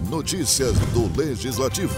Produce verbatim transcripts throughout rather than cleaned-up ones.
Notícias do Legislativo.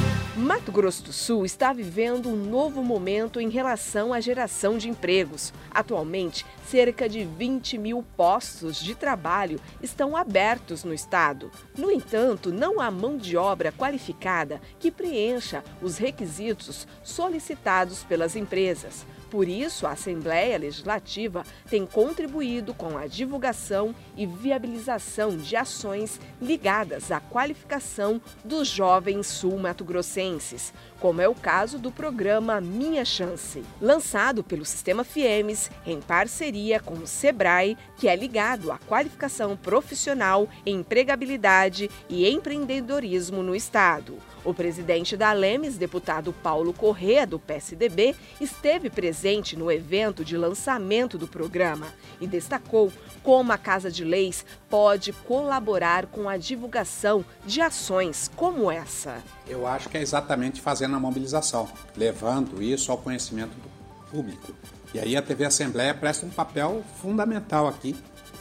Mato Grosso do Sul está vivendo um novo momento em relação à geração de empregos. Atualmente, cerca de vinte mil postos de trabalho estão abertos no estado. No entanto, não há mão de obra qualificada que preencha os requisitos solicitados pelas empresas. Por isso, a Assembleia Legislativa tem contribuído com a divulgação e viabilização de ações ligadas à qualificação dos jovens sul-mato-grossenses, como é o caso do programa Minha Chance, lançado pelo Sistema Fiemes em parceria com o Sebrae, que é ligado à qualificação profissional, empregabilidade e empreendedorismo no estado. O presidente da Lemes, deputado Paulo Correa, do P S D B, esteve presente no evento de lançamento do programa e destacou como a Casa de Leis pode colaborar com a divulgação de ações como essa. Eu acho que é exatamente fazendo a mobilização, levando isso ao conhecimento do público. E aí a T V Assembleia presta um papel fundamental aqui,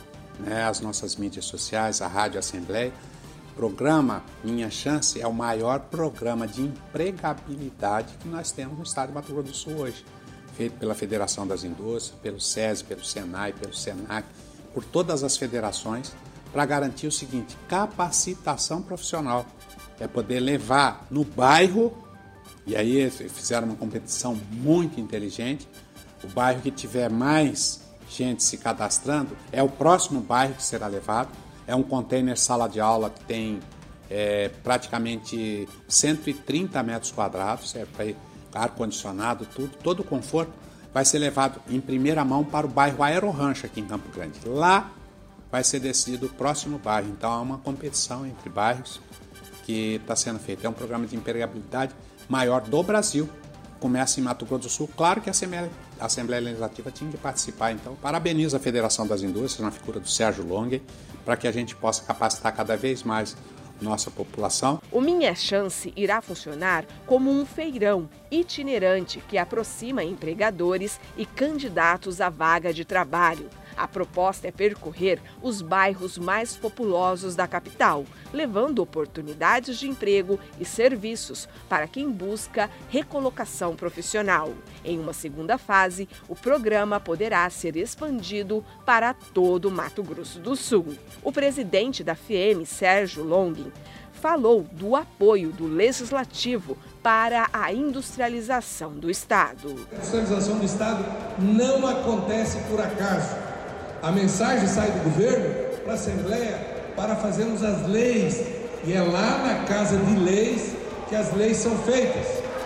né? As nossas mídias sociais, a Rádio Assembleia. O programa Minha Chance é o maior programa de empregabilidade que nós temos no estado de Mato Grosso do Sul hoje, feito pela Federação das Indústrias, pelo SESI, pelo SENAI, pelo SENAC, por todas as federações, para garantir o seguinte: capacitação profissional. É poder levar no bairro, e aí fizeram uma competição muito inteligente, o bairro que tiver mais gente se cadastrando é o próximo bairro que será levado. É um container sala de aula que tem é, praticamente cento e trinta metros quadrados, é para ar-condicionado, tudo, todo o conforto vai ser levado em primeira mão para o bairro Aerorancho aqui em Campo Grande. Lá vai ser decidido o próximo bairro, então é uma competição entre bairros que está sendo feita. É um programa de empregabilidade maior do Brasil. Começa em Mato Grosso do Sul. Claro que a Assembleia, a Assembleia Legislativa tinha que participar, então parabenizo a Federação das Indústrias, na figura do Sérgio Longue, para que a gente possa capacitar cada vez mais nossa população. O Minha Chance irá funcionar como um feirão itinerante que aproxima empregadores e candidatos à vaga de trabalho. A proposta é percorrer os bairros mais populosos da capital, levando oportunidades de emprego e serviços para quem busca recolocação profissional. Em uma segunda fase, o programa poderá ser expandido para todo o Mato Grosso do Sul. O presidente da Fiemes, Sérgio Longue, falou do apoio do Legislativo para a industrialização do estado. A industrialização do estado não acontece por acaso. A mensagem sai do governo para a Assembleia para fazermos as leis, e é lá na Casa de Leis que as leis são feitas.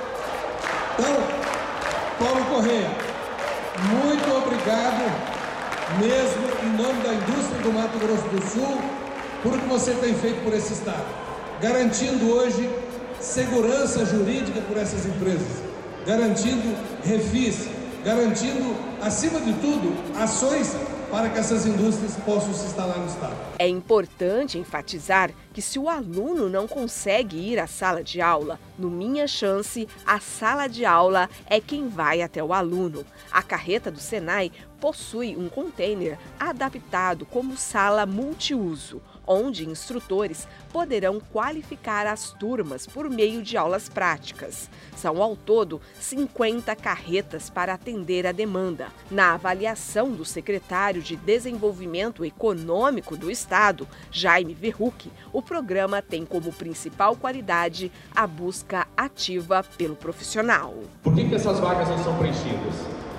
Então, Paulo Correa, muito obrigado mesmo em nome da indústria do Mato Grosso do Sul por o que você tem feito por esse estado, garantindo hoje segurança jurídica por essas empresas, garantindo refis, garantindo, acima de tudo, ações para que essas indústrias possam se instalar no estado. É importante enfatizar que se o aluno não consegue ir à sala de aula, no Minha Chance, a sala de aula é quem vai até o aluno. A carreta do Senai possui um container adaptado como sala multiuso, onde instrutores poderão qualificar as turmas por meio de aulas práticas. São ao todo cinquenta carretas para atender a demanda. Na avaliação do secretário de Desenvolvimento Econômico do Estado, Jaime Verruc, o programa tem como principal qualidade a busca ativa pelo profissional. Por que que essas vagas não são preenchidas?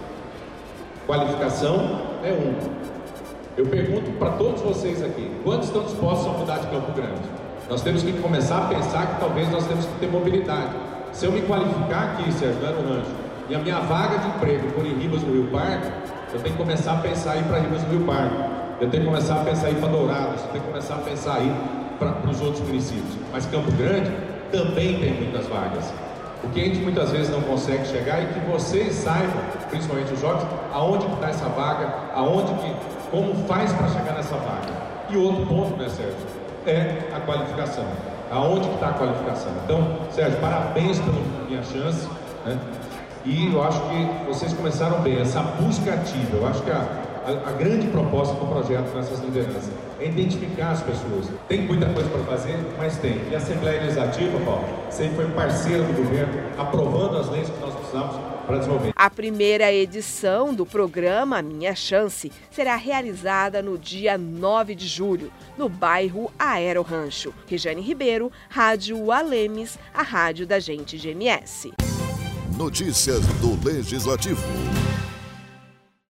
Qualificação é um. Eu pergunto para todos vocês aqui, quantos estão dispostos a mudar de Campo Grande? Nós temos que começar a pensar que talvez nós temos que ter mobilidade. Se eu me qualificar aqui, Sérgio, no Aerorancho, e a minha vaga de emprego for em Ribas do Rio Pardo, eu tenho que começar a pensar em ir para Ribas do Rio Pardo. Eu tenho que começar a pensar em ir para Dourados, eu tenho que começar a pensar em ir para os outros municípios. Mas Campo Grande também tem muitas vagas. O que a gente muitas vezes não consegue chegar é que vocês saibam, principalmente os jovens, aonde está essa vaga, aonde que, como faz para chegar nessa vaga. E outro ponto, né, Sérgio, é a qualificação. Aonde que está a qualificação? Então, Sérgio, parabéns pela Minha Chance, né? E eu acho que vocês começaram bem, essa busca ativa. Eu acho que a, a, a grande proposta do projeto nessas lideranças é identificar as pessoas. Tem muita coisa para fazer, mas mas tem. E a Assembleia Legislativa, Paulo, sempre foi parceira do governo, aprovando as leis que nós precisamos para desenvolver. A primeira edição do programa Minha Chance será realizada no dia nove de julho, no bairro Aero Rancho. Regiane Ribeiro, Rádio Alemes, a rádio da gente G M S. Notícias do Legislativo.